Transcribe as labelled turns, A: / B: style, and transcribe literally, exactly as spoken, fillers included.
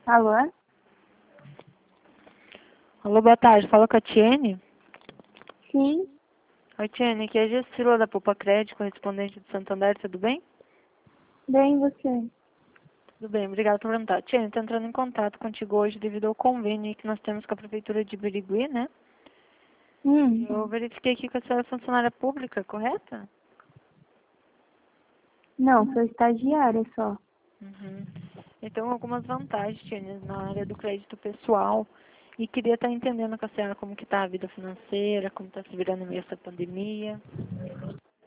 A: Alô?
B: Alô, boa tarde. Fala com a Tiene?
A: Sim,
B: Oi, Tiene, aqui é a Gessila da Poupa Crédito, correspondente de Santander, tudo bem?
A: bem você.
B: Tudo bem, obrigada por perguntar. Tiene, estou entrando em contato contigo hoje devido ao convênio que nós temos com a Prefeitura de Birigui, né?
A: Hum,
B: Eu verifiquei aqui que a senhora é funcionária pública, correta?
A: não, sou estagiária só.
B: Uhum. Então, algumas vantagens, Tiene, na área do crédito pessoal. E queria estar entendendo com a senhora como que está a vida financeira, como está se virando meio essa pandemia.